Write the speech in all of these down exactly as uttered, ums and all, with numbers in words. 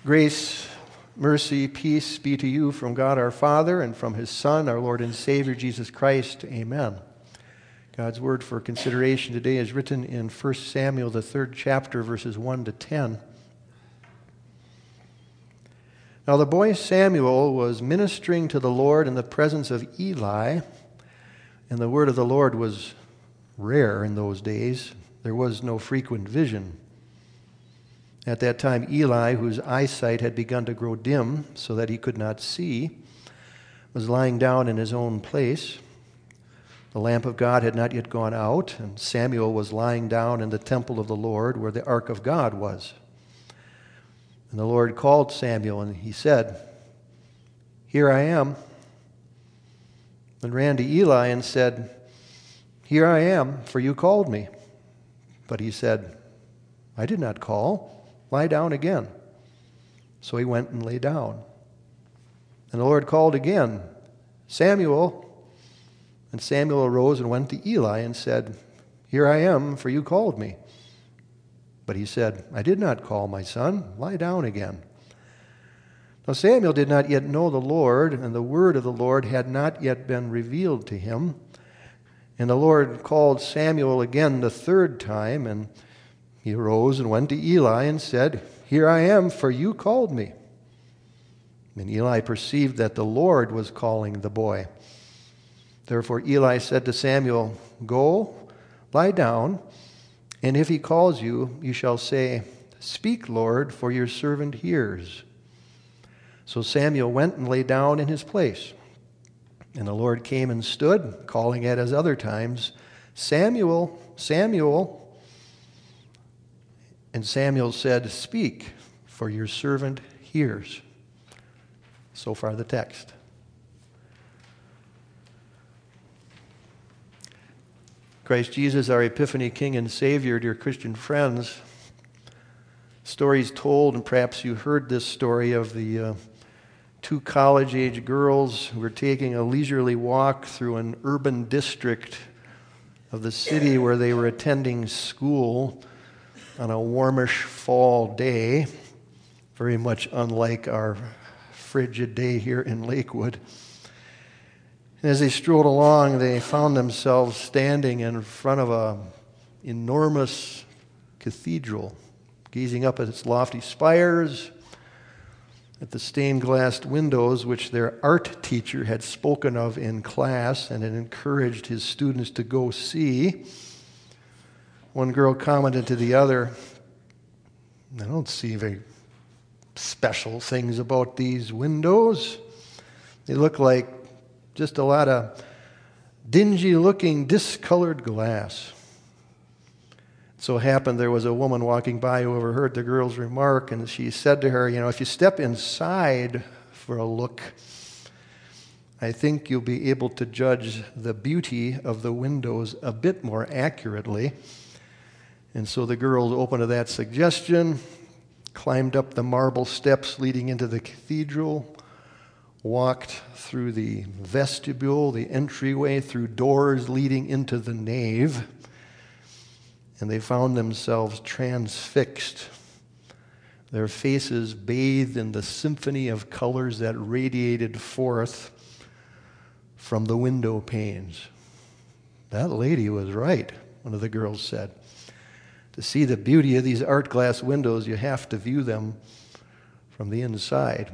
Grace, mercy, peace be to you from God our Father and from his Son, our Lord and Savior, Jesus Christ. Amen. God's word for consideration today is written in First Samuel, the third chapter, verses one to ten. Now the boy Samuel was ministering to the Lord in the presence of Eli, and the word of the Lord was rare in those days. There was no frequent vision. At that time, Eli, whose eyesight had begun to grow dim so that he could not see, was lying down in his own place. The lamp of God had not yet gone out, and Samuel was lying down in the temple of the Lord where the ark of God was. And the Lord called Samuel, and he said, "Here I am." And ran to Eli and said, "Here I am, for you called me." But he said, "I did not call. Lie down again." So he went and lay down. And the Lord called again, "Samuel." And Samuel arose and went to Eli and said, "Here I am, for you called me." But he said, "I did not call, my son. Lie down again." Now Samuel did not yet know the Lord, and the word of the Lord had not yet been revealed to him. And the Lord called Samuel again the third time, and he arose and went to Eli and said, "Here I am, for you called me." And Eli perceived that the Lord was calling the boy. Therefore Eli said to Samuel, "Go, lie down, and if he calls you, you shall say, 'Speak, Lord, for your servant hears.'" So Samuel went and lay down in his place. And the Lord came and stood, calling at his other times, "Samuel, Samuel." And Samuel said, "Speak, for your servant hears." So far the text. Christ Jesus, our Epiphany King and Savior, dear Christian friends, stories told, and perhaps you heard this story of the uh, two college-age girls who were taking a leisurely walk through an urban district of the city where they were attending school on a warmish fall day, very much unlike our frigid day here in Lakewood. And as they strolled along, they found themselves standing in front of an enormous cathedral, gazing up at its lofty spires, at the stained glass windows which their art teacher had spoken of in class and had encouraged his students to go see. One girl commented to the other, "I don't see very special things about these windows. They look like just a lot of dingy-looking, discolored glass." It so happened there was a woman walking by who overheard the girl's remark, and she said to her, "You know, if you step inside for a look, I think you'll be able to judge the beauty of the windows a bit more accurately." And so the girls opened to that suggestion, climbed up the marble steps leading into the cathedral, walked through the vestibule, the entryway, through doors leading into the nave, and they found themselves transfixed, their faces bathed in the symphony of colors that radiated forth from the window panes. "That lady was right," one of the girls said. "To see the beauty of these art glass windows, you have to view them from the inside."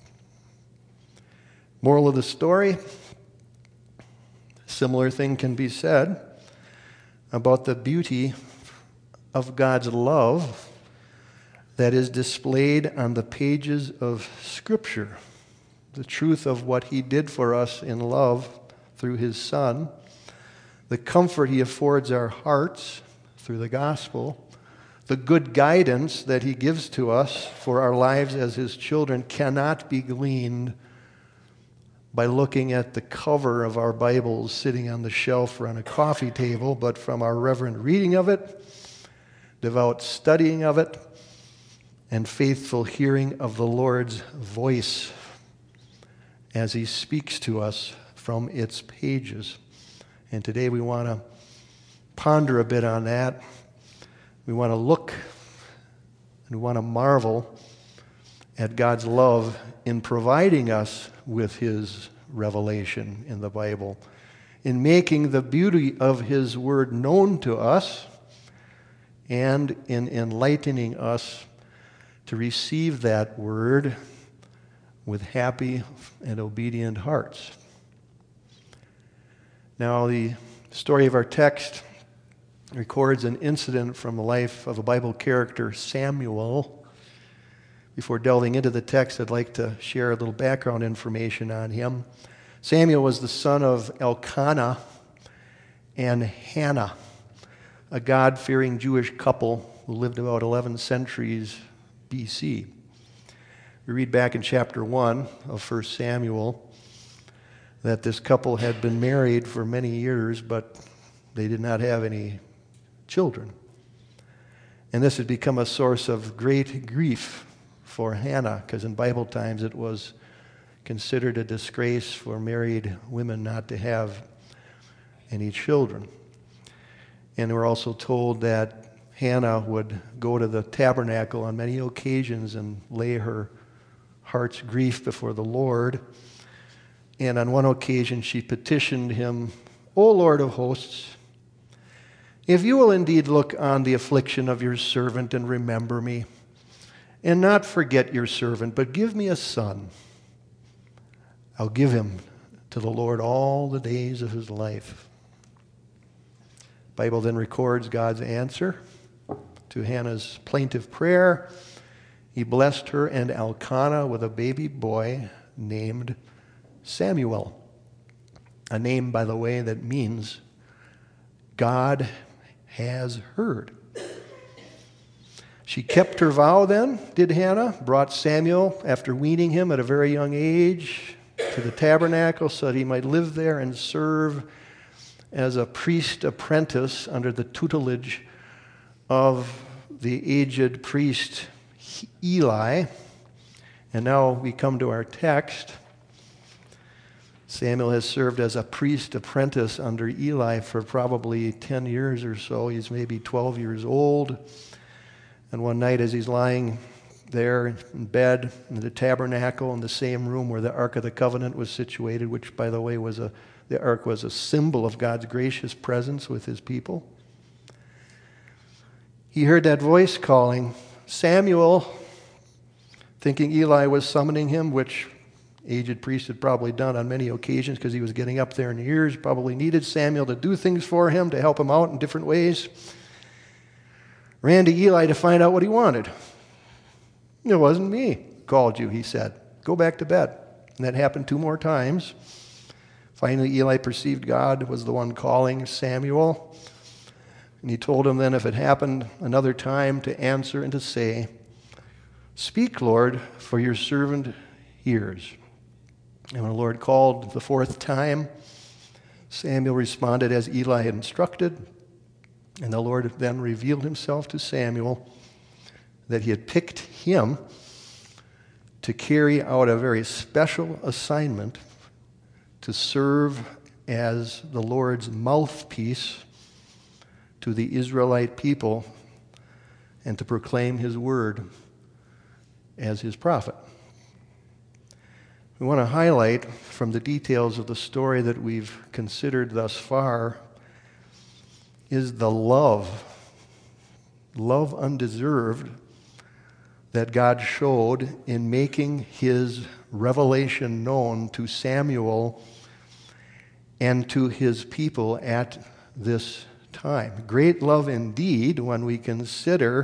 Moral of the story, similar thing can be said about the beauty of God's love that is displayed on the pages of Scripture. The truth of what He did for us in love through His Son, the comfort He affords our hearts through the gospel, the good guidance that He gives to us for our lives as His children cannot be gleaned by looking at the cover of our Bibles sitting on the shelf or on a coffee table, but from our reverent reading of it, devout studying of it, and faithful hearing of the Lord's voice as He speaks to us from its pages. And today we want to ponder a bit on that. We want to look and we want to marvel at God's love in providing us with his revelation in the Bible, in making the beauty of his word known to us, and in enlightening us to receive that word with happy and obedient hearts. Now, the story of our text records an incident from the life of a Bible character, Samuel. Before delving into the text, I'd like to share a little background information on him. Samuel was the son of Elkanah and Hannah, a God-fearing Jewish couple who lived about eleven centuries B C. We read back in chapter one of First Samuel that this couple had been married for many years, but they did not have any children. And this had become a source of great grief for Hannah, because in Bible times it was considered a disgrace for married women not to have any children. And we're also told that Hannah would go to the tabernacle on many occasions and lay her heart's grief before the Lord. And on one occasion she petitioned him, "O Lord of hosts, if you will indeed look on the affliction of your servant and remember me, and not forget your servant, but give me a son, I'll give him to the Lord all the days of his life." The Bible then records God's answer to Hannah's plaintive prayer. He blessed her and Elkanah with a baby boy named Samuel, a name, by the way, that means God has heard. She kept her vow then, did Hannah, brought Samuel, after weaning him at a very young age, to the tabernacle so that he might live there and serve as a priest apprentice under the tutelage of the aged priest Eli. And now we come to our text. Samuel has served as a priest apprentice under Eli for probably ten years or so. He's maybe twelve years old. And one night as he's lying there in bed in the tabernacle in the same room where the Ark of the Covenant was situated, which, by the way, was a the Ark was a symbol of God's gracious presence with his people, he heard that voice calling, "Samuel," thinking Eli was summoning him, which aged priest had probably done on many occasions because he was getting up there in years, probably needed Samuel to do things for him, to help him out in different ways. Ran to Eli to find out what he wanted. "It wasn't me called you," he said. "Go back to bed." And that happened two more times. Finally, Eli perceived God was the one calling Samuel. And he told him then, if it happened another time, to answer and to say, "Speak, Lord, for your servant hears." And when the Lord called the fourth time, Samuel responded as Eli had instructed. And the Lord then revealed himself to Samuel that he had picked him to carry out a very special assignment to serve as the Lord's mouthpiece to the Israelite people and to proclaim his word as his prophet. We want to highlight from the details of the story that we've considered thus far is the love, love undeserved, that God showed in making his revelation known to Samuel and to his people at this time. Great love indeed when we consider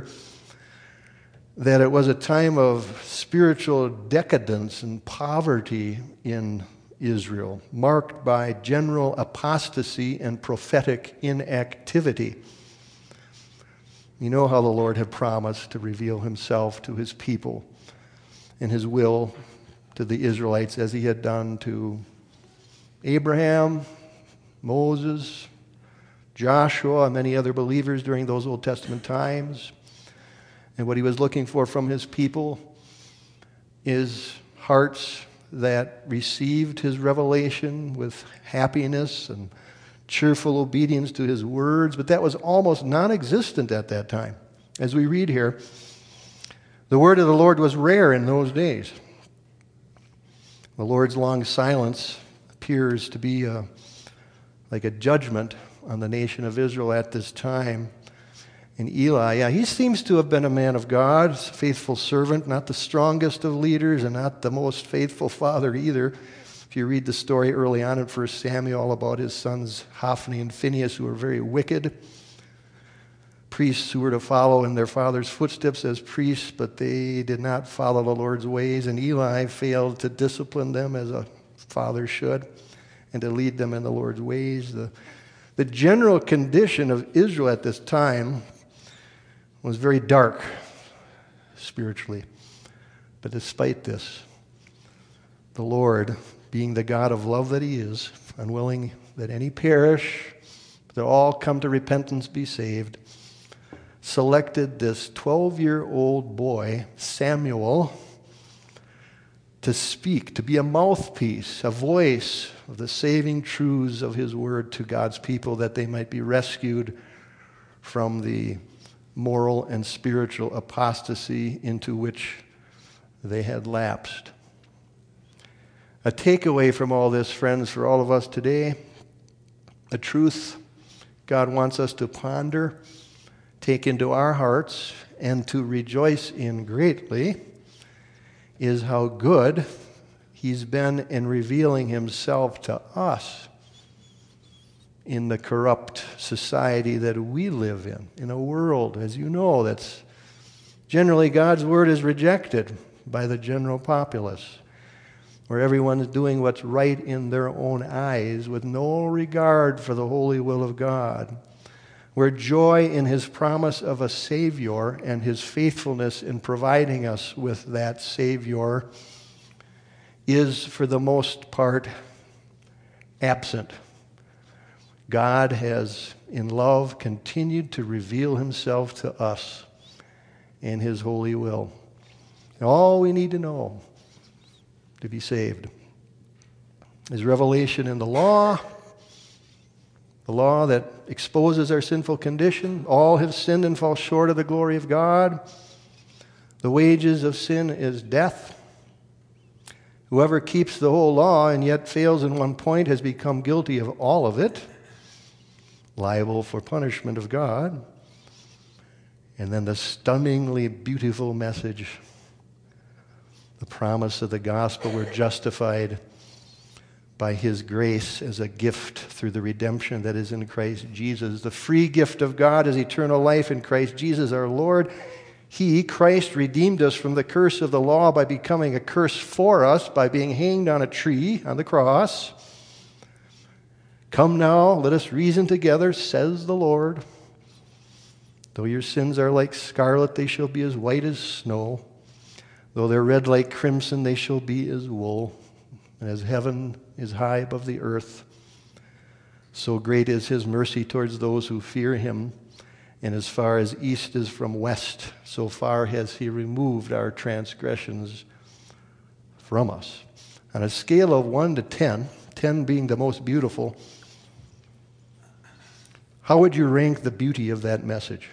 that it was a time of spiritual decadence and poverty in Israel, marked by general apostasy and prophetic inactivity. You know how the Lord had promised to reveal himself to his people and his will to the Israelites as he had done to Abraham, Moses, Joshua, and many other believers during those Old Testament times. And what he was looking for from his people is hearts that received his revelation with happiness and cheerful obedience to his words, but that was almost non-existent at that time. As we read here, The word of the Lord was rare in those days. The Lord's long silence appears to be a, like a judgment on the nation of Israel at this time. And Eli, yeah, he seems to have been a man of God, a faithful servant, not the strongest of leaders and not the most faithful father either. If you read the story early on in First Samuel about his sons Hophni and Phinehas, who were very wicked, priests who were to follow in their father's footsteps as priests, but they did not follow the Lord's ways, and Eli failed to discipline them as a father should and to lead them in the Lord's ways. The, the general condition of Israel at this time was very dark spiritually. But despite this, the Lord, being the God of love that he is, unwilling that any perish, but that all come to repentance, be saved, selected this twelve-year-old boy, Samuel, to speak, to be a mouthpiece, a voice of the saving truths of his word to God's people, that they might be rescued from the moral and spiritual apostasy into which they had lapsed. A takeaway from all this, friends, for all of us today, a truth God wants us to ponder, take into our hearts, and to rejoice in greatly, is how good he's been in revealing himself to us in the corrupt society that we live in, in a world, as you know, that's generally God's word is rejected by the general populace, where everyone is doing what's right in their own eyes with no regard for the holy will of God, where joy in his promise of a Savior and his faithfulness in providing us with that Savior is, for the most part, absent. God has, in love, continued to reveal himself to us in his holy will. And all we need to know to be saved is revelation in the law, the law that exposes our sinful condition. All have sinned and fall short of the glory of God. The wages of sin is death. Whoever keeps the whole law and yet fails in one point has become guilty of all of it, liable for punishment of God. And then the stunningly beautiful message, the promise of the gospel, we're justified by his grace as a gift through the redemption that is in Christ Jesus. The free gift of God is eternal life in Christ Jesus our Lord. He, Christ, redeemed us from the curse of the law by becoming a curse for us, by being hanged on a tree on the cross. Come now, let us reason together, says the Lord. Though your sins are like scarlet, they shall be as white as snow. Though they're red like crimson, they shall be as wool. And as heaven is high above the earth, so great is his mercy towards those who fear him. And as far as east is from west, so far has he removed our transgressions from us. On a scale of one to ten, ten being the most beautiful, how would you rank the beauty of that message?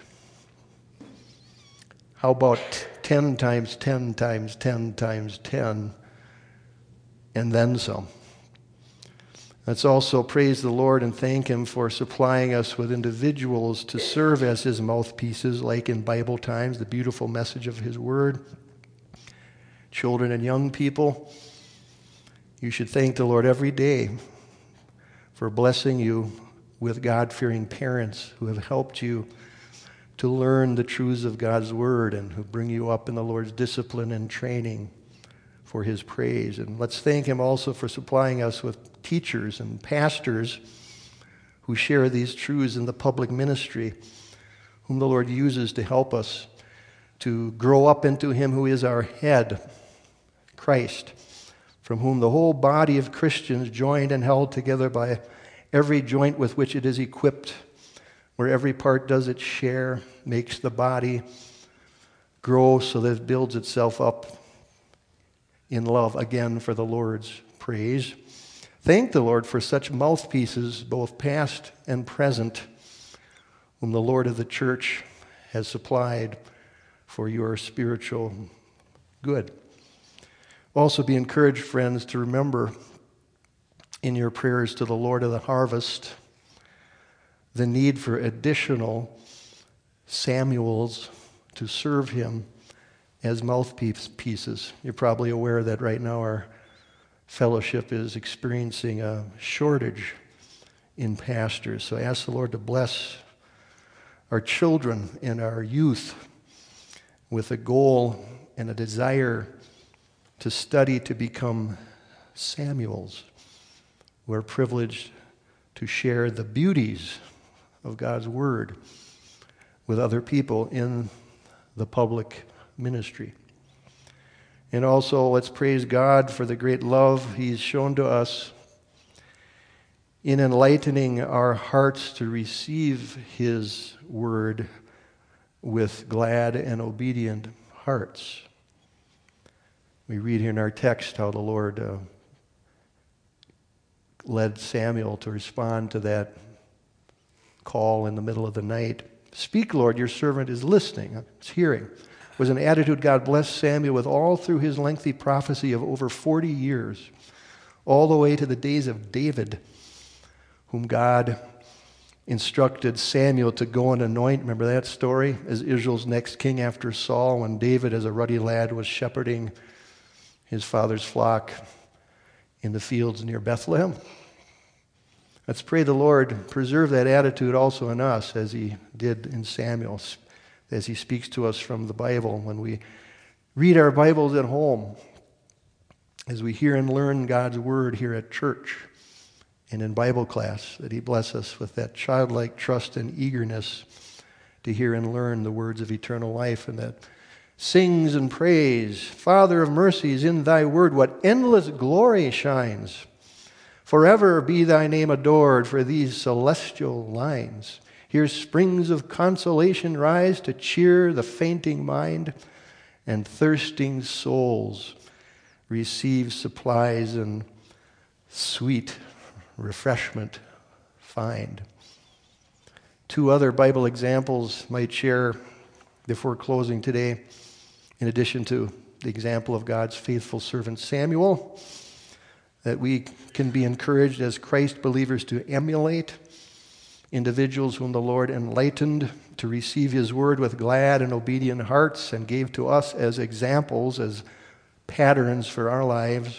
How about ten times ten times ten times ten, and then some? Let's also praise the Lord and thank him for supplying us with individuals to serve as his mouthpieces, like in Bible times, the beautiful message of his word. Children and young people, you should thank the Lord every day for blessing you with God-fearing parents who have helped you to learn the truths of God's word and who bring you up in the Lord's discipline and training for his praise. And let's thank him also for supplying us with teachers and pastors who share these truths in the public ministry, whom the Lord uses to help us to grow up into him who is our head, Christ, from whom the whole body of Christians, joined and held together by every joint with which it is equipped, where every part does its share, makes the body grow so that it builds itself up in love, again for the Lord's praise. Thank the Lord for such mouthpieces, both past and present, whom the Lord of the church has supplied for your spiritual good. Also be encouraged, friends, to remember in your prayers to the Lord of the harvest the need for additional Samuels to serve him as mouthpieces. You're probably aware that right now our fellowship is experiencing a shortage in pastors. So I ask the Lord to bless our children and our youth with a goal and a desire to study to become Samuels. We're privileged to share the beauties of God's Word with other people in the public ministry. And also, let's praise God for the great love He's shown to us in enlightening our hearts to receive His Word with glad and obedient hearts. We read here in our text how the Lord uh, led Samuel to respond to that call in the middle of the night. Speak, Lord, your servant is listening. It's hearing. It was an attitude God blessed Samuel with all through his lengthy prophecy of over forty years, all the way to the days of David, whom God instructed Samuel to go and anoint. Remember that story? As Israel's next king after Saul, when David, as a ruddy lad, was shepherding his father's flock in the fields near Bethlehem. Let's pray the Lord preserve that attitude also in us, as he did in Samuel, as he speaks to us from the Bible when we read our Bibles at home, as we hear and learn God's Word here at church and in Bible class, that he bless us with that childlike trust and eagerness to hear and learn the words of eternal life, and that sings and prays, Father of mercies, in thy word what endless glory shines. Forever be thy name adored for these celestial lines. Here springs of consolation rise to cheer the fainting mind, and thirsting souls receive supplies and sweet refreshment find. Two other Bible examples might share before closing today, in addition to the example of God's faithful servant Samuel, that we can be encouraged as Christ believers to emulate individuals whom the Lord enlightened to receive his word with glad and obedient hearts and gave to us as examples, as patterns for our lives.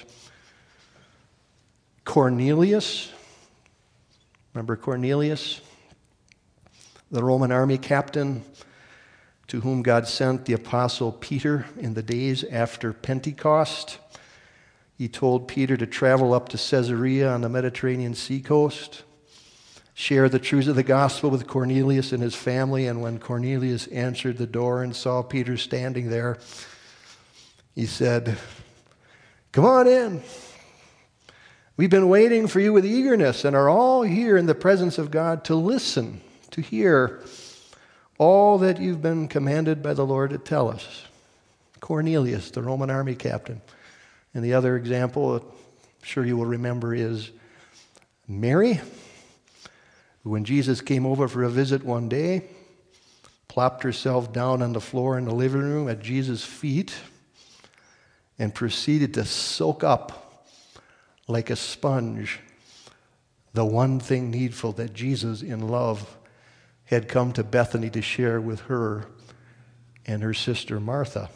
Cornelius, remember Cornelius, the Roman army captain to whom God sent the apostle Peter in the days after Pentecost. He told Peter to travel up to Caesarea on the Mediterranean sea coast, share the truths of the gospel with Cornelius and his family, and when Cornelius answered the door and saw Peter standing there, he said, "Come on in. We've been waiting for you with eagerness and are all here in the presence of God to listen, to hear all that you've been commanded by the Lord to tell us." Cornelius, the Roman army captain. And the other example, I'm sure you will remember, is Mary, who when Jesus came over for a visit one day, plopped herself down on the floor in the living room at Jesus' feet and proceeded to soak up like a sponge the one thing needful that Jesus in love had come to Bethany to share with her and her sister Martha.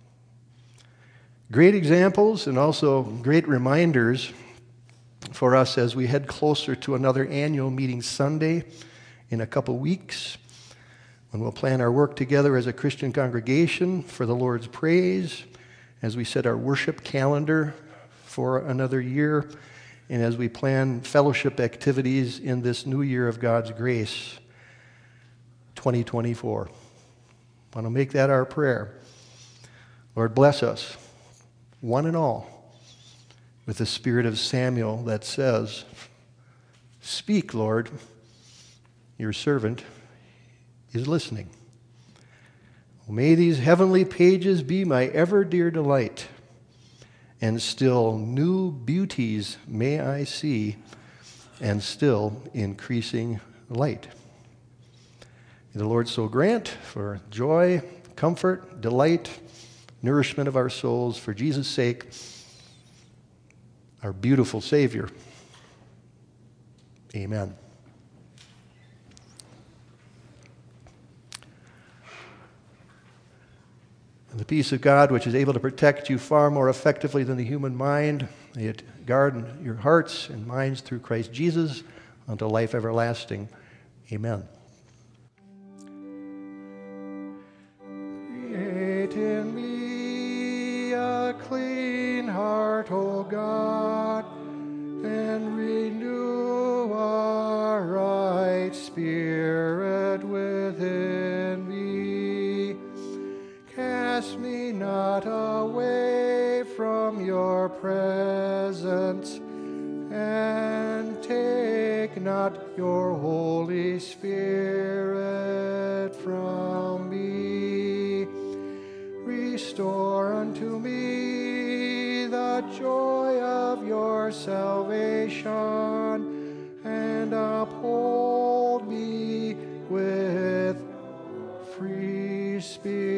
Great examples and also great reminders for us as we head closer to another annual meeting Sunday in a couple weeks, when we'll plan our work together as a Christian congregation for the Lord's praise, as we set our worship calendar for another year, and as we plan fellowship activities in this new year of God's grace, twenty twenty-four. I want to make that our prayer. Lord, bless us, one and all, with the spirit of Samuel that says, "Speak, Lord, your servant is listening." May these heavenly pages be my ever dear delight, and still new beauties may I see, and still increasing light. May the Lord so grant, for joy, comfort, delight, nourishment of our souls for Jesus' sake, our beautiful Savior. Amen. And the peace of God, which is able to protect you far more effectively than the human mind, may it guard your hearts and minds through Christ Jesus unto life everlasting. Amen. Create in me a clean heart, O God, and renew a right spirit within me. Cast me not away from your presence, and take not your Holy Spirit from me. Restore unto me the joy of your salvation, and uphold me with free spirit.